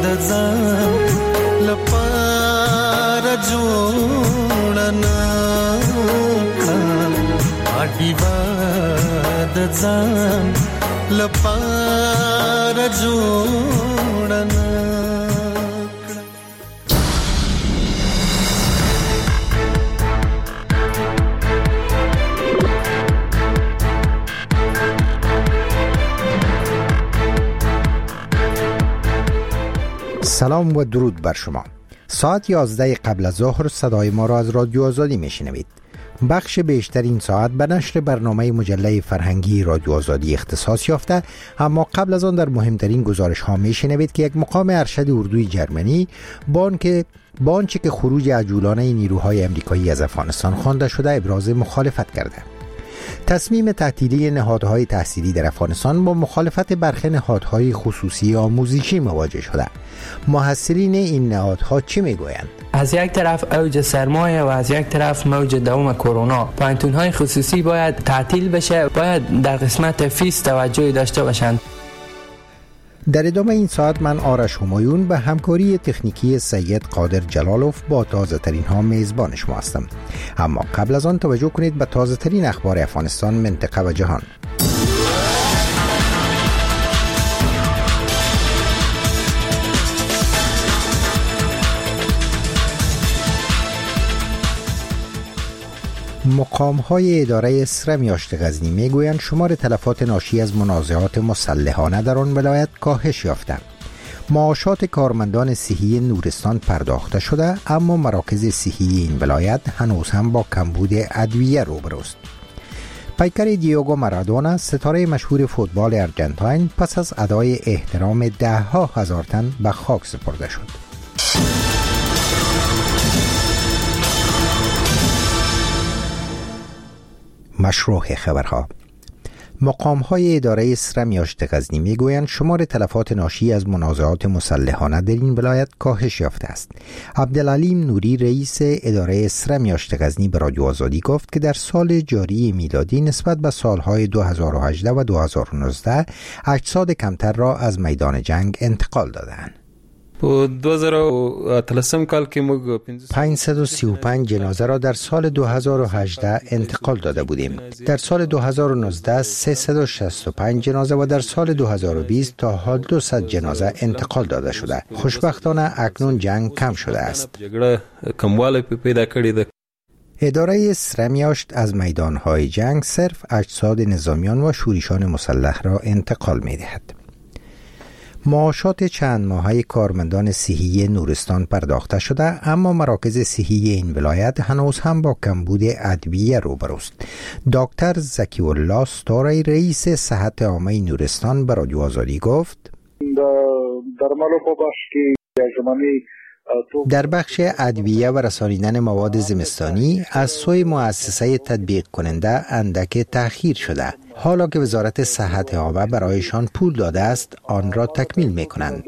ځان لپاره جوړ نه دیوا د ځان لپاره جوړ نه. سلام و درود بر شما. ساعت 11 قبل از ظهر صدای ما را از رادیو آزادی میشنوید. بخش بیشتر این ساعت به نشر برنامه مجله فرهنگی رادیو آزادی اختصاص یافته، اما قبل از آن در مهمترین گزارش ها میشنوید که یک مقام ارشد اردوی جرمنی با آنچه که خروج عجولانه نیروهای امریکایی از افغانستان خوانده شده ابراز مخالفت کرده. تصمیم تعطیلی نهادهای تحصیلی در افغانستان با مخالفت برخی نهادهای خصوصی آموزشی مواجه شده. محصلین این نهادها چی میگویند؟ از یک طرف اوج سرمایه و از یک طرف موج دوام کرونا، پانتون‌های خصوصی باید تعطیل بشه، باید در قسمت فیس توجهی داشته باشند. در ادامه این ساعت من آرش همایون به همکاری تکنیکی سید قادر جلالوف با تازه ترین ها میزبان شما هستم. اما قبل از آن توجه کنید به تازه ترین اخبار افغانستان، منطقه و جهان. مقام‌های اداره اسرم یاشت غزنی میگویند شمار تلفات ناشی از منازعات مسلحانه در آن ولایت کاهش یافته. معاشات کارمندان صحی نورستان پرداخته شده، اما مراکز صحی این ولایت هنوز هم با کمبود ادویه روبروست. پیکر دیوگو مارادونا، ستاره مشهور فوتبال ارجنتاین، پس از ادای احترام 10,000 تن به خاک سپرده شد. مشروع خبرها. مقام‌های اداره اسرم یاشت غزنی میگویند شمار تلفات ناشی از منازعات مسلحانه در این ولایت کاهش یافته است. عبدالعلیم نوری، رئیس اداره اسرم یاشت غزنی، به رادیو آزادی گفت که در سال جاری میلادی نسبت به سالهای 2018 و 2019 اجساد کمتر را از میدان جنگ انتقال دادند. 535 جنازه را در سال 2018 انتقال داده بودیم. در سال 2019 365 جنازه و در سال 2020 تا حال 200 جنازه انتقال داده شده. خوشبختانه اکنون جنگ کم شده است. اداره اسرم یاشت از میدانهای جنگ صرف اجساد نظامیان و شورشیان مسلح را انتقال می دهد. معاشات چند ماهه کارمندان صحی نورستان پرداخته شده، اما مراکز صحی این ولایت هنوز هم با کمبود ادویه روبروست. دکتر زکی الله ستاره، رئیس صحت عامه نورستان، به رادیو آزادی گفت در بخش ادویه و رسانیدن مواد زمستانی از سوی مؤسسه تطبیق کننده اندک تأخیر شده. حالا که وزارت صحت عامه برایشان پول داده است، آن را تکمیل می کنند.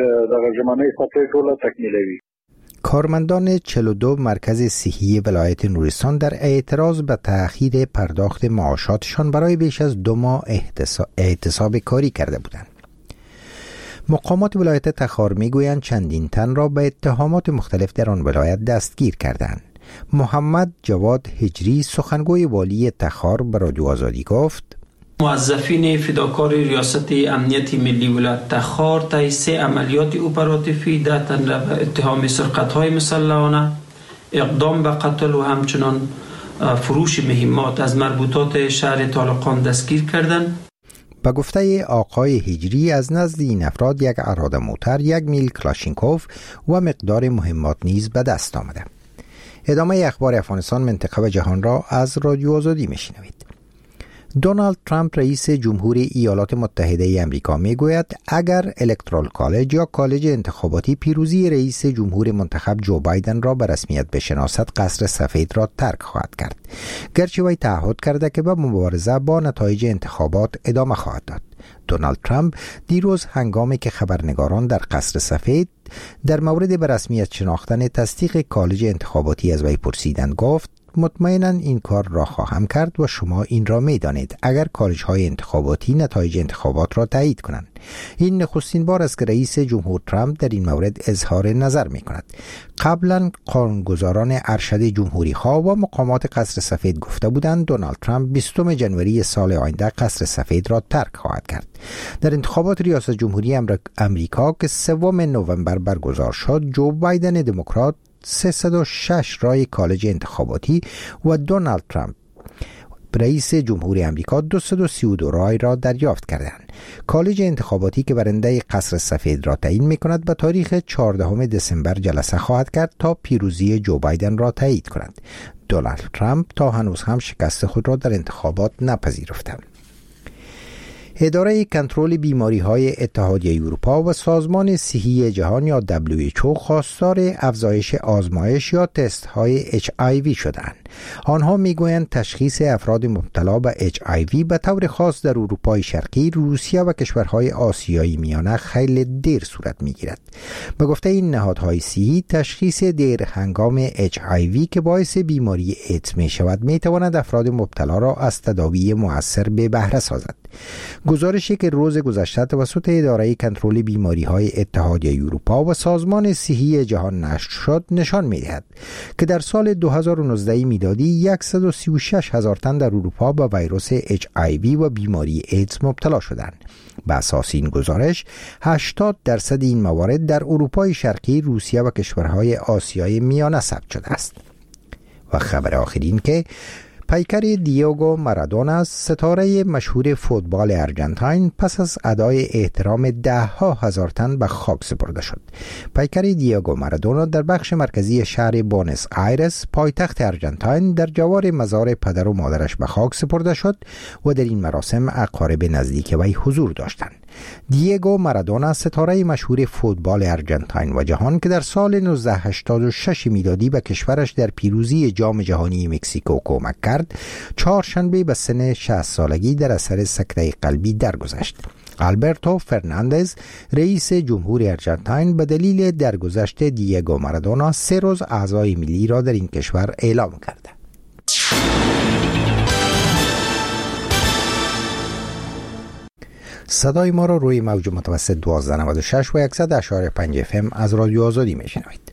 کارمندان 42 مرکز صحی ولایت نورستان در اعتراض به تأخیر پرداخت معاشاتشان برای بیش از 2 ماه اعتصاب کاری کرده بودند. مقامات ولایت تخار میگویند چندین تن را به اتهامات مختلف در آن ولایت دستگیر کردند. محمد جواد هجری، سخنگوی والی تخار، به رادیو آزادی گفت موظفین فداکار ریاست امنیت ملی ولایت تخار طی 3 عملیات اپراتیفی در اتهام سرقت‌های مسلحانه، اقدام به قتل و همچنان فروش مهمات از مربوطات شهر طالقان دستگیر کردند. به گفته آقای هجری از نزد این افراد یک اراده موتر، 1 میل کلاشینکوف و مقدار مهمات نیز به دست آمده. ادامه اخبار افغانستان، منطقه و جهان را از رادیو آزادی میشنوید. دونالد ترامپ، رئیس جمهوری ایالات متحده آمریکا، میگوید اگر الکترال کالج یا کالج انتخاباتی پیروزی رئیس جمهور منتخب جو بایدن را به رسمیت بشناسد، قصر سفید را ترک خواهد کرد. گرچه وی تعهد کرده که به مبارزه با نتایج انتخابات ادامه خواهد داد. دونالد ترامپ دیروز هنگامی که خبرنگاران در قصر سفید در مورد به رسمیت شناختن تصدیق کالج انتخاباتی از وی پرسیدند گفت مطمئناً این کار را خواهم کرد و شما این را می دانید اگر کالج های انتخاباتی نتایج انتخابات را تایید کنند. این نخستین بار است که رئیس جمهور ترامپ در این مورد اظهار نظر می کند. قبلا قانونگذاران ارشد جمهوری خواه و مقامات قصر سفید گفته بودند دونالد ترامپ 20 جنوری سال آینده قصر سفید را ترک خواهد کرد. در انتخابات ریاست جمهوری امریکا که 3 نوامبر برگزار شد، جو بایدن دموکرات 306 رای کالج انتخاباتی و دونالد ترامپ رئیس جمهوری امریکا 232 رای را دریافت کردند. کالج انتخاباتی که برنده قصر سفید را تعیین می‌کند به تاریخ 14 دسامبر جلسه خواهد کرد تا پیروزی جو بایدن را تایید کند. دونالد ترامپ تا هنوز هم شکست خود را در انتخابات نپذیرفته. اداره کنترل بیماری‌های اتحادیه اروپا و سازمان صحی جهان یا WHO خواستار افزایش آزمایش یا تست‌های HIV شدند. آنها می‌گویند تشخیص افراد مبتلا به HIV به طور خاص در اروپای شرقی، روسیه و کشورهای آسیای میانه خیلی دیر صورت می‌گیرد. به گفته این نهادهای صحی، تشخیص دیر هنگام HIV که باعث بیماری ایدز می‌شود می‌تواند افراد مبتلا را از تداوی مؤثر به بهره سازد. گزارشی که روز گذشته توسط اداره کنترل بیماری‌های اتحادیه اروپا و سازمان صحی جهان نشر شد نشان می‌دهد که در سال 2019 میلادی 136,000 تن در اروپا با ویروس HIV و بیماری ایدز مبتلا شدند. بر اساس این گزارش 80% این موارد در اروپای شرقی، روسیه و کشورهای آسیای میانه ثبت شده است. و خبر آخرین که پیکر دیگو مارادونا، ستاره مشهور فوتبال ارژانتین، پس از ادای احترام 10,000 تن به خاک سپرده شد. پیکر دیگو مارادونا در بخش مرکزی شهر بونس آیرس، پایتخت ارژانتین، در جوار مزار پدر و مادرش به خاک سپرده شد و در این مراسم اقارب نزدیک وی حضور داشتند. دیگو مارادونا، ستاره مشهور فوتبال ارژانتین و جهان که در سال 1986 میلادی به کشورش در پیروزی جام جهانی مکزیکو کمک کرد، چهارشنبه به سن 60 سالگی در اثر سکته قلبی درگذشت. آلبرتو فرناندز، رئیس جمهور ارژانتین، به دلیل درگذشت دیگو مارادونا 3 روز اعزای ملی را در این کشور اعلام کرده. صدای ما را روی موج متوسط 1296 و 100.5 FM از رادیو آزادی میشنوید.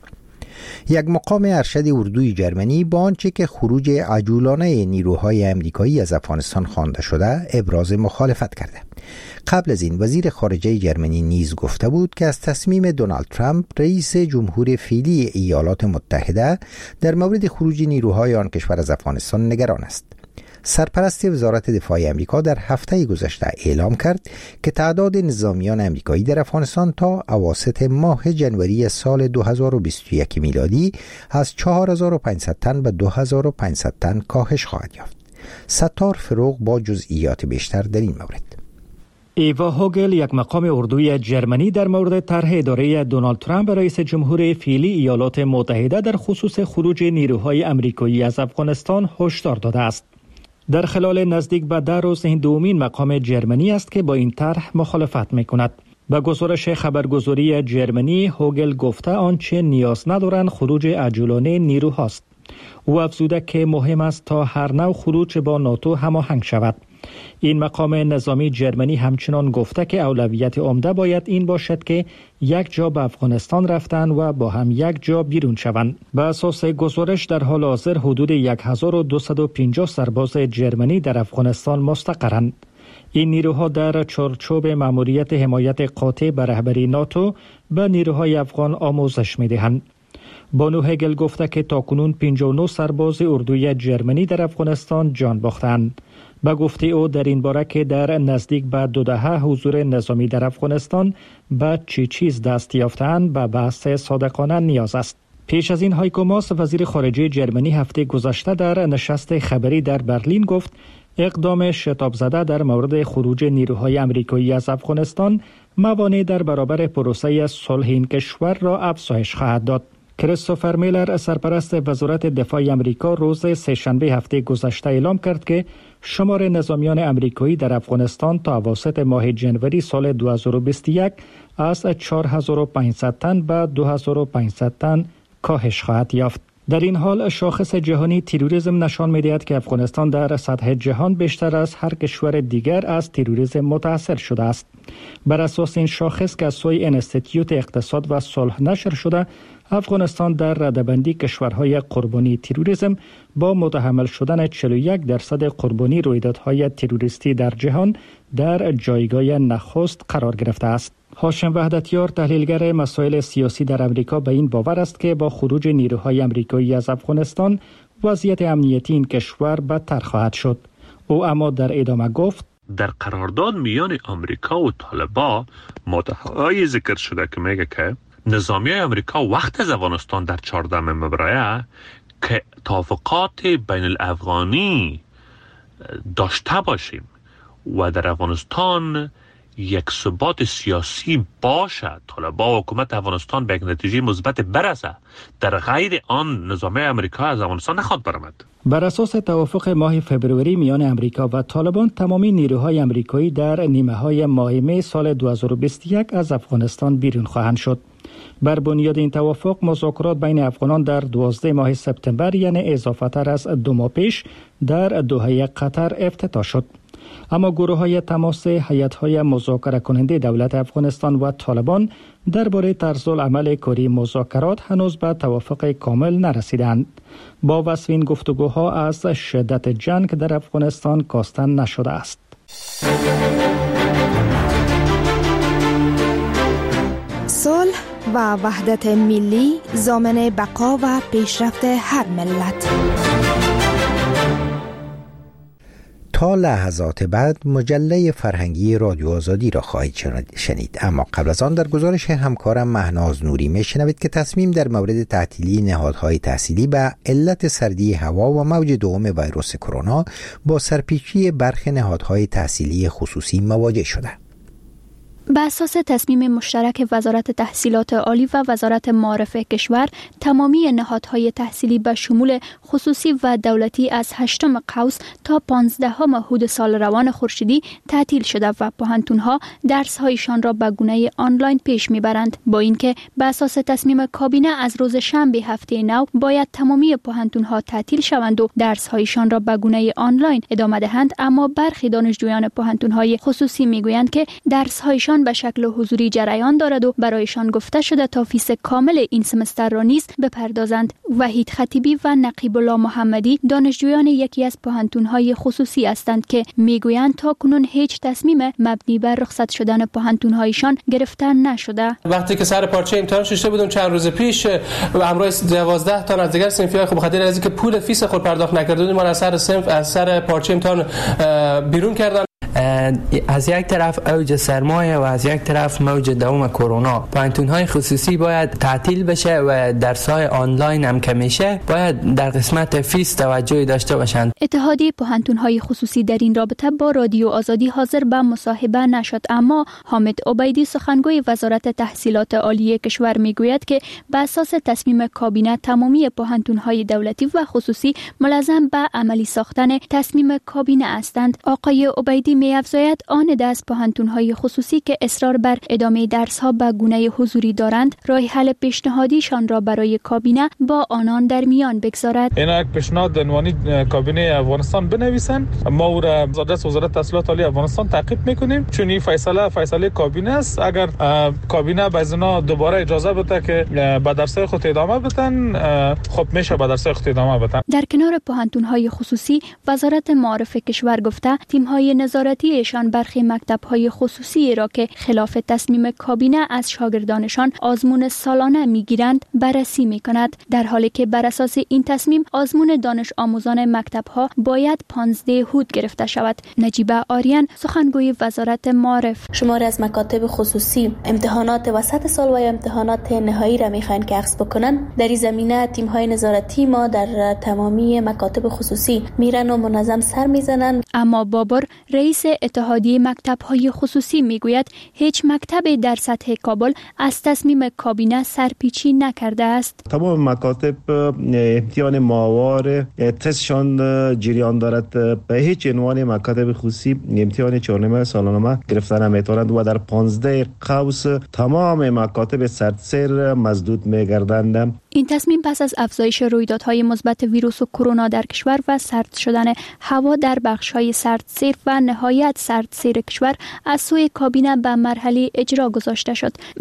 یک مقام ارشد اردوی جرمنی با آنچه که خروج عجولانه نیروهای امریکایی از افغانستان خوانده شده ابراز مخالفت کرده. قبل از این وزیر خارجه جرمنی نیز گفته بود که از تصمیم دونالد ترامپ، رئیس جمهور فعلی ایالات متحده، در مورد خروج نیروهای آن کشور از افغانستان نگران است. سرپرست وزارت دفاع امریکا در هفته گذشته اعلام کرد که تعداد نظامیان امریکایی در افغانستان تا اواسط ماه جنوری سال 2021 میلادی از 4,500 تن به 2,500 تن کاهش خواهد یافت. ستار فروغ با جزئیات بیشتر در این مورد. ایوا هوگل، یک مقام اردوی جرمنی، در مورد طرح اداره دونالد ترامپ رئیس جمهور فعلی ایالات متحده در خصوص خروج نیروهای امریکایی از افغانستان هشدار داده است. در خلال نزدیک به 10 روز این دومین مقام جرمنی است که با این طرح مخالفت می‌کند. با گزارش خبرگزاری جرمنی، هوگل گفته آنچه نیاز ندارند خروج عجولانه نیروهاست. او افزوده که مهم است تا هر نوع خروج با ناتو هماهنگ شود. این مقام نظامی جرمنی همچنان گفته که اولویت عمده باید این باشد که یک جا به افغانستان رفتن و با هم یک جا بیرون شوند. به اساس گزارش در حال حاضر حدود 1250 سرباز جرمنی در افغانستان مستقرند. این نیروها در چارچوب مأموریت حمایت قاطع به رهبری ناتو به نیروهای افغان آموزش می‌دهند. بانو هگل گفته که تاکنون 59 سرباز اردوی جرمنی در افغانستان جان باختند. به گفته او در این باره که در نزدیک به 2 دهه حضور نظامی در افغانستان به چه چیز دست یافتند به بحث صادقانه نیاز است. پیش از این هایکو ماس، وزیر خارجه جرمنی، هفته گذشته در نشست خبری در برلین گفت اقدام شتاب زده در مورد خروج نیروهای امریکایی از افغانستان موانع در برابر پروسه صلح این کشور را افزایش خواهد داد. کریستوفر میلر، سرپرست وزارت دفاع امریکا، روز سه‌شنبه هفته گذشته اعلام کرد که شمار نظامیان امریکایی در افغانستان تا اواسط ماه جنوری سال 2021 از 4,500 تن به 2,500 تن کاهش خواهد یافت. در این حال شاخص جهانی تروریسم نشان می‌دهد که افغانستان در سطح جهان بیشتر از هر کشور دیگر از تروریسم متاثر شده است. بر اساس این شاخص که از سوی انستیتیوت اقتصاد و صلح نشر شده، افغانستان در رده‌بندی کشورهای قربانی تروریسم با متحمل شدن 41% قربانی رویدادهای تروریستی در جهان در جایگاه نخست قرار گرفته است. هاشم وحدتیار، تحلیلگر مسائل سیاسی در امریکا، به این باور است که با خروج نیروهای امریکایی از افغانستان وضعیت امنیتی این کشور بدتر خواهد شد. او اما در ادامه گفت: در قرارداد میان آمریکا و طالبان ماده‌های ذکر شده که میگه که نظامیای آمریکا وقت از افغانستان در 14 مبرایه که توافقات بین الافغانی داشته باشیم و در افغانستان یک ثبات سیاسی باشد، طالبان و حکومت افغانستان به یک نتیجه مثبت برسه، در غیر آن نظامیای آمریکا از افغانستان نخواهد برآمد. بر اساس توافق ماه فبروری میان امریکا و طالبان، تمامی نیروهای امریکایی در نیمه‌های ماه می سال 2021 از افغانستان بیرون خواهند شد. بر بنیاد این توافق، مذاکرات بین افغانان در 12 ماه سپتامبر، یعنی اضافه تر از 2 ماه پیش، در دوحه قطر افتتاح شد. اما گروه‌های تماس هیئت‌های مذاکره کننده دولت افغانستان و طالبان درباره طرزالعمل کاری مذاکرات هنوز به توافق کامل نرسیدند. با وصف این گفتگوها از شدت جنگ در افغانستان کاسته نشده است. صلح و وحدت ملی ضامن بقا و پیشرفت هر ملت. تا لحظات بعد مجله فرهنگی رادیو آزادی را خواهید شنید، اما قبل از آن در گزارش همکارم مهناز نوری میشنوید که تصمیم در مورد تعطیلی نهادهای تحصیلی به علت سردی هوا و موج دوم ویروس کرونا با سرپیچی برخی نهادهای تحصیلی خصوصی مواجه شده. به اساس تصمیم مشترک وزارت تحصیلات عالی و وزارت معارف کشور، تمامی نهادهای تحصیلی به شمول خصوصی و دولتی از 8 قوس تا 15 مهود سال روان خورشیدی تعطیل شده و پوهنتون‌ها درس‌هایشان را به گونه آنلاین پیش می‌برند. با اینکه به اساس تصمیم کابینه از روز شنبه هفته نو باید تمامی پوهنتون‌ها تعطیل شوند و درس‌هایشان را به گونه آنلاین ادامه دهند، اما برخی دانشجویان پوهنتون‌های خصوصی می‌گویند که درس‌هایشان به شکل حضوری جریان دارد و برایشان گفته شده تا فیس کامل این سمستر را نیز بپردازند. وحید خطیبی و نقیب الله محمدی دانشجویان یکی از پوهنتون‌های خصوصی هستند که میگویند تا کنون هیچ تصمیم مبنی بر رخصت شدن پوهنتون‌هایشان گرفته نشده. وقتی که سر پارچه امتحان شده بودم چند روز پیش و همراه 12 تا از دیگر صنفی‌های خب بخاطر از اینکه پول فیس خود پرداخت نکرده بودیم ما از سر پارچه امتحان بیرون کردن. از یک طرف اوج سرمایه و از یک طرف موج دوم کرونا، پوهنتون‌های خصوصی باید تعطیل بشه و درس‌های آنلاین هم که میشه باید در قسمت فیس توجهی داشته باشند. اتحادیه پوهنتون‌های خصوصی در این رابطه با رادیو آزادی حاضر به مصاحبه نشد، اما حامد عبیدی سخنگوی وزارت تحصیلات عالی کشور میگوید که به اساس تصمیم کابینه تمامی پوهنتون‌های دولتی و خصوصی ملزم به عملی ساختن تصمیم کابینه هستند. آقای عبیدی می‌افزاید آن دست پوهنتون‌های خصوصی که اصرار بر ادامه درس‌ها به گونه حضوری دارند، راه حل پیشنهادیشان را برای کابینه با آنان در میان بگذارد. اینا یک پیشنهاد عنوانی کابینه افغانستان بنویسن، ما او را دست وزارت تحصیلات عالی افغانستان تعقیب می‌کنیم، چون این فیصله کابینه است. اگر کابینه به اینا دوباره اجازه بده که به درس‌های خود ادامه بدن، خب میشه به درس‌های خود ادامه بدن. در کنار پوهنتون‌های خصوصی، وزارت معارف کشور گفته تیم‌های نظارتی ایشان برخی مکتب‌های خصوصی را که خلاف تصمیم کابینه از شاگردانشان آزمون سالانه می‌گیرند بررسی می‌کند، در حالی که بر اساس این تصمیم آزمون دانش آموزان مکتب‌ها باید 15 هود گرفته شود. نجیبه آریان سخنگوی وزارت معارف: شماری از مکاتب خصوصی امتحانات وسط سال و امتحانات نهایی را می‌خواهند که اخذ بکنن. در این زمینه تیم‌های نظارتی ما در تمامی مکاتب خصوصی میرن و منظم سر میزنن. اما بابر رئیس اتحادیه مکتب‌های خصوصی میگوید هیچ مکتب در سطح کابل از تصمیم کابینه سرپیچی نکرده است. تمام مکاتب امتحان ماهوار تستشان جریان دارد. به هیچ عنوان مکاتب خصوصی امتحان چهارنامه سالانه گرفتن نمیتوانند و در 15 قوس تمام مکاتب سرتسر مسدود میگردند. این تصمیم پس از افزایش رویدادهای مثبت ویروس کرونا در کشور و سرد شدن هوا در بخش‌های سردسیر و نهایت سردسیر کشور از سوی کابینه به مرحله اجرا گذاشته شد.